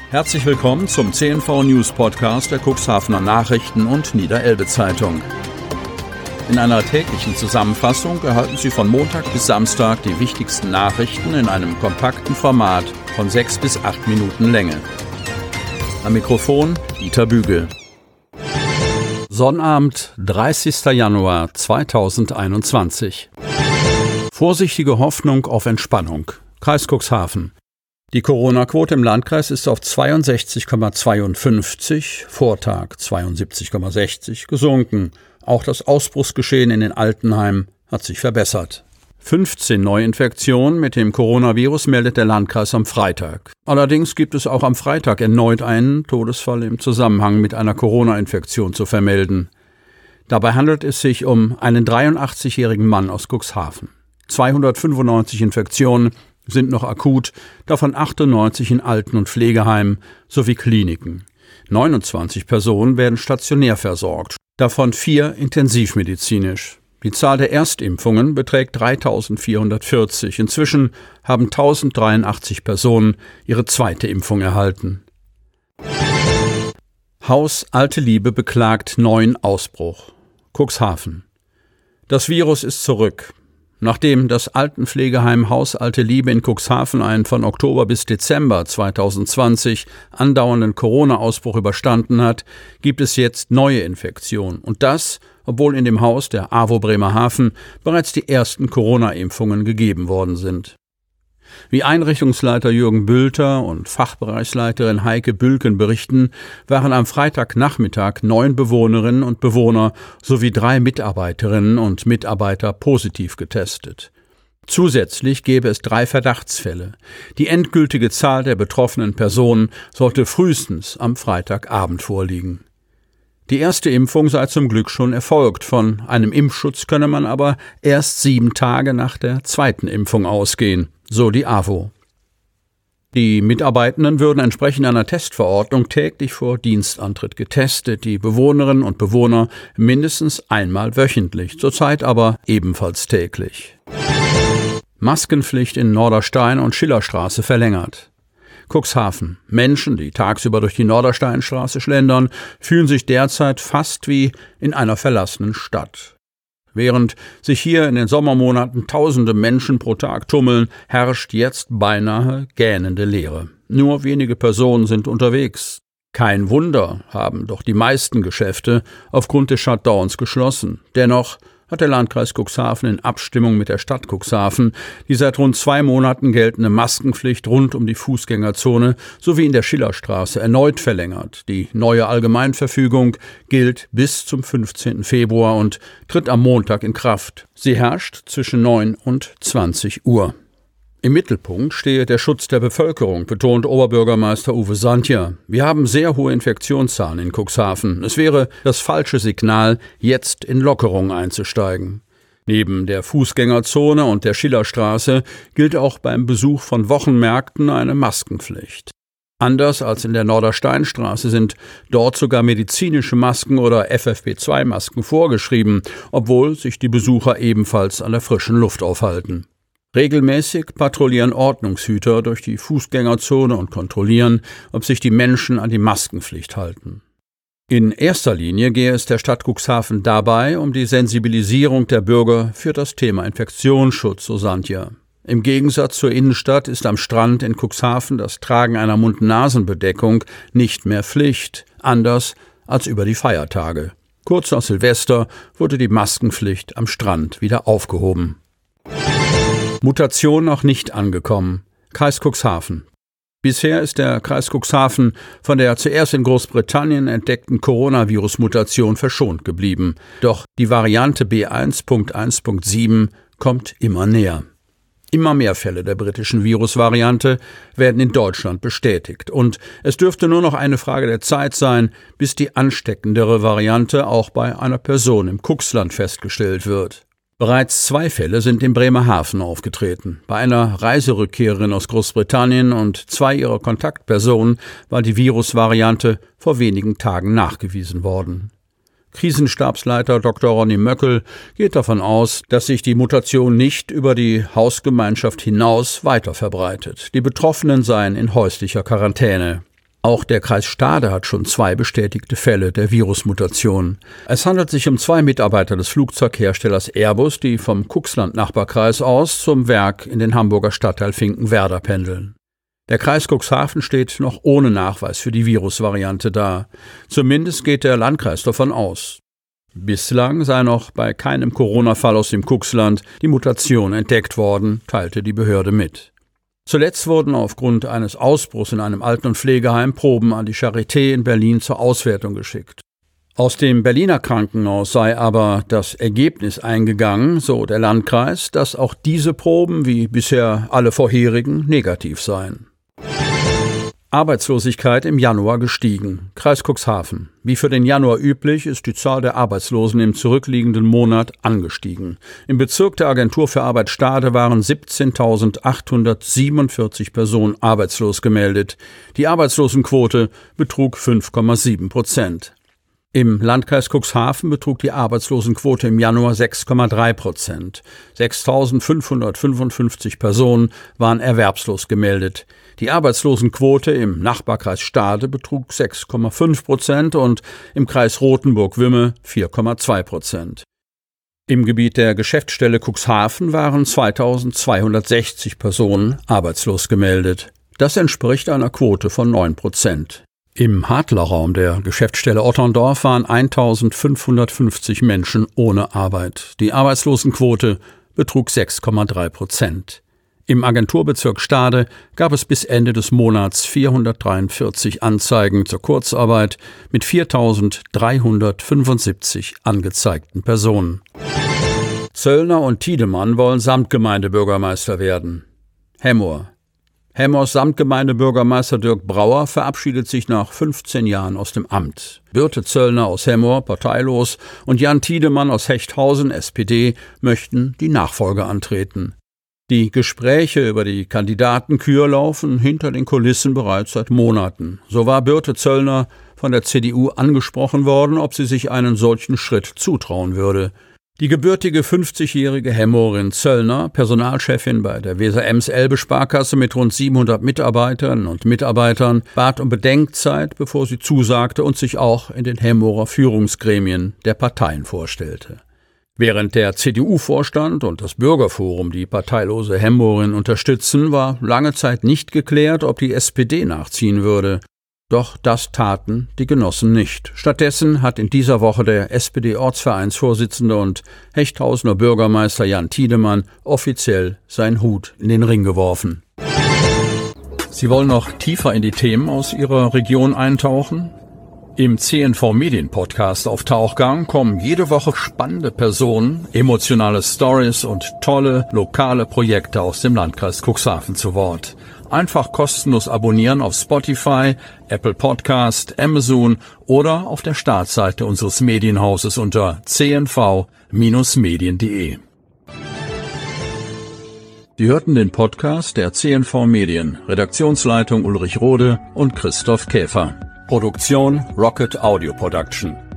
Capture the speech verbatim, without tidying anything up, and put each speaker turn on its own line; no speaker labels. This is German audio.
Herzlich willkommen zum C N V News Podcast der Cuxhavener Nachrichten und Niederelbe Zeitung. In einer täglichen Zusammenfassung erhalten Sie von Montag bis Samstag die wichtigsten Nachrichten in einem kompakten Format von sechs bis acht Minuten Länge. Am Mikrofon Dieter Bügel. Sonnabend, dreißigster Januar zweitausendeinundzwanzig. Vorsichtige Hoffnung auf Entspannung. Kreis Cuxhaven. Die Corona-Quote im Landkreis ist auf zweiundsechzig Komma zweiundfünfzig, Vortag zweiundsiebzig Komma sechzig, gesunken. Auch das Ausbruchsgeschehen in den Altenheimen hat sich verbessert. fünfzehn Neuinfektionen mit dem Coronavirus meldet der Landkreis am Freitag. Allerdings gibt es auch am Freitag erneut einen Todesfall im Zusammenhang mit einer Corona-Infektion zu vermelden. Dabei handelt es sich um einen dreiundachtzigjährigen Mann aus Cuxhaven. zweihundertfünfundneunzig Infektionen sind noch akut, davon achtundneunzig in Alten- und Pflegeheimen sowie Kliniken. neunundzwanzig Personen werden stationär versorgt, davon vier intensivmedizinisch. Die Zahl der Erstimpfungen beträgt dreitausendvierhundertvierzig. Inzwischen haben tausenddreiundachtzig Personen ihre zweite Impfung erhalten. Haus Alte Liebe beklagt neuen Ausbruch. Cuxhaven. Das Virus ist zurück. Nachdem das Altenpflegeheim Haus Alte Liebe in Cuxhaven einen von Oktober bis Dezember zweitausendzwanzig andauernden Corona-Ausbruch überstanden hat, gibt es jetzt neue Infektionen. Und das, obwohl in dem Haus der AWO Bremerhaven bereits die ersten Corona-Impfungen gegeben worden sind. Wie Einrichtungsleiter Jürgen Bülter und Fachbereichsleiterin Heike Bülken berichten, waren am Freitagnachmittag neun Bewohnerinnen und Bewohner sowie drei Mitarbeiterinnen und Mitarbeiter positiv getestet. Zusätzlich gäbe es drei Verdachtsfälle. Die endgültige Zahl der betroffenen Personen sollte frühestens am Freitagabend vorliegen. Die erste Impfung sei zum Glück schon erfolgt. Von einem Impfschutz könne man aber erst sieben Tage nach der zweiten Impfung ausgehen, so die AWO. Die Mitarbeitenden würden entsprechend einer Testverordnung täglich vor Dienstantritt getestet, die Bewohnerinnen und Bewohner mindestens einmal wöchentlich, zurzeit aber ebenfalls täglich. Maskenpflicht in Norderstein und Schillerstraße verlängert. Cuxhaven. Menschen, die tagsüber durch die Nordersteinstraße schlendern, fühlen sich derzeit fast wie in einer verlassenen Stadt. Während sich hier in den Sommermonaten tausende Menschen pro Tag tummeln, herrscht jetzt beinahe gähnende Leere. Nur wenige Personen sind unterwegs. Kein Wunder, haben doch die meisten Geschäfte aufgrund des Shutdowns geschlossen. Dennoch hat der Landkreis Cuxhaven in Abstimmung mit der Stadt Cuxhaven die seit rund zwei Monaten geltende Maskenpflicht rund um die Fußgängerzone sowie in der Schillerstraße erneut verlängert. Die neue Allgemeinverfügung gilt bis zum fünfzehnten Februar und tritt am Montag in Kraft. Sie herrscht zwischen neun und zwanzig Uhr. Im Mittelpunkt stehe der Schutz der Bevölkerung, betont Oberbürgermeister Uwe Santja. Wir haben sehr hohe Infektionszahlen in Cuxhaven. Es wäre das falsche Signal, jetzt in Lockerung einzusteigen. Neben der Fußgängerzone und der Schillerstraße gilt auch beim Besuch von Wochenmärkten eine Maskenpflicht. Anders als in der Nordersteinstraße sind dort sogar medizinische Masken oder F F P zwei Masken vorgeschrieben, obwohl sich die Besucher ebenfalls an der frischen Luft aufhalten. Regelmäßig patrouillieren Ordnungshüter durch die Fußgängerzone und kontrollieren, ob sich die Menschen an die Maskenpflicht halten. In erster Linie gehe es der Stadt Cuxhaven dabei um die Sensibilisierung der Bürger für das Thema Infektionsschutz, so Santja. Im Gegensatz zur Innenstadt ist am Strand in Cuxhaven das Tragen einer Mund-Nasen-Bedeckung nicht mehr Pflicht, anders als über die Feiertage. Kurz nach Silvester wurde die Maskenpflicht am Strand wieder aufgehoben. Mutation noch nicht angekommen. Kreis Cuxhaven. Bisher ist der Kreis Cuxhaven von der zuerst in Großbritannien entdeckten Coronavirus-Mutation verschont geblieben. Doch die Variante B eins Punkt eins Punkt sieben kommt immer näher. Immer mehr Fälle der britischen Virusvariante werden in Deutschland bestätigt. Und es dürfte nur noch eine Frage der Zeit sein, bis die ansteckendere Variante auch bei einer Person im Cuxland festgestellt wird. Bereits zwei Fälle sind in Bremerhaven aufgetreten. Bei einer Reiserückkehrerin aus Großbritannien und zwei ihrer Kontaktpersonen war die Virusvariante vor wenigen Tagen nachgewiesen worden. Krisenstabsleiter Doktor Ronny Möckel geht davon aus, dass sich die Mutation nicht über die Hausgemeinschaft hinaus weiter verbreitet. Die Betroffenen seien in häuslicher Quarantäne. Auch der Kreis Stade hat schon zwei bestätigte Fälle der Virusmutation. Es handelt sich um zwei Mitarbeiter des Flugzeugherstellers Airbus, die vom Cuxland-Nachbarkreis aus zum Werk in den Hamburger Stadtteil Finkenwerder pendeln. Der Kreis Cuxhaven steht noch ohne Nachweis für die Virusvariante da. Zumindest geht der Landkreis davon aus. Bislang sei noch bei keinem Corona-Fall aus dem Cuxland die Mutation entdeckt worden, teilte die Behörde mit. Zuletzt wurden aufgrund eines Ausbruchs in einem Alten- und Pflegeheim Proben an die Charité in Berlin zur Auswertung geschickt. Aus dem Berliner Krankenhaus sei aber das Ergebnis eingegangen, so der Landkreis, dass auch diese Proben, wie bisher alle vorherigen, negativ seien. Arbeitslosigkeit im Januar gestiegen. Kreis Cuxhaven. Wie für den Januar üblich ist die Zahl der Arbeitslosen im zurückliegenden Monat angestiegen. Im Bezirk der Agentur für Arbeit Stade waren siebzehntausendachthundertsiebenundvierzig Personen arbeitslos gemeldet. Die Arbeitslosenquote betrug fünf Komma sieben Prozent. Im Landkreis Cuxhaven betrug die Arbeitslosenquote im Januar sechs Komma drei Prozent. sechstausendfünfhundertfünfundfünfzig Personen waren erwerbslos gemeldet. Die Arbeitslosenquote im Nachbarkreis Stade betrug sechs Komma fünf Prozent und im Kreis Rothenburg-Wümme vier Komma zwei Prozent. Im Gebiet der Geschäftsstelle Cuxhaven waren zweitausendzweihundertsechzig Personen arbeitslos gemeldet. Das entspricht einer Quote von neun Prozent. Im Hadlerraum der Geschäftsstelle Otterndorf waren eintausendfünfhundertfünfzig Menschen ohne Arbeit. Die Arbeitslosenquote betrug sechs Komma drei Prozent. Im Agenturbezirk Stade gab es bis Ende des Monats vierhundertdreiundvierzig Anzeigen zur Kurzarbeit mit viertausenddreihundertfünfundsiebzig angezeigten Personen. Zöllner und Tiedemann wollen Samtgemeindebürgermeister werden. Hemmoor. Hemmoors Samtgemeindebürgermeister Dirk Brauer verabschiedet sich nach fünfzehn Jahren aus dem Amt. Birte Zöllner aus Hemmoor, parteilos, und Jan Tiedemann aus Hechthausen, S P D, möchten die Nachfolge antreten. Die Gespräche über die Kandidatenkür laufen hinter den Kulissen bereits seit Monaten. So war Birte Zöllner von der C D U angesprochen worden, ob sie sich einen solchen Schritt zutrauen würde. Die gebürtige fünfzigjährige Hemmoorin Zöllner, Personalchefin bei der Weser-Ems-Elbe-Sparkasse mit rund siebenhundert Mitarbeiterinnen und Mitarbeitern, bat um Bedenkzeit, bevor sie zusagte und sich auch in den Hemmoorer Führungsgremien der Parteien vorstellte. Während der C D U-Vorstand und das Bürgerforum die parteilose Hemmoorin unterstützen, war lange Zeit nicht geklärt, ob die S P D nachziehen würde. Doch das taten die Genossen nicht. Stattdessen hat in dieser Woche der S P D-Ortsvereinsvorsitzende und Hechthausener Bürgermeister Jan Tiedemann offiziell seinen Hut in den Ring geworfen. Sie wollen noch tiefer in die Themen aus Ihrer Region eintauchen? Im C N V Medien Podcast auf Tauchgang kommen jede Woche spannende Personen, emotionale Stories und tolle lokale Projekte aus dem Landkreis Cuxhaven zu Wort. Einfach kostenlos abonnieren auf Spotify, Apple Podcast, Amazon oder auf der Startseite unseres Medienhauses unter c n v Bindestrich medien punkt de. Sie hörten den Podcast der C N V Medien, Redaktionsleitung Ulrich Rode und Christoph Käfer. Produktion Rocket Audio Production.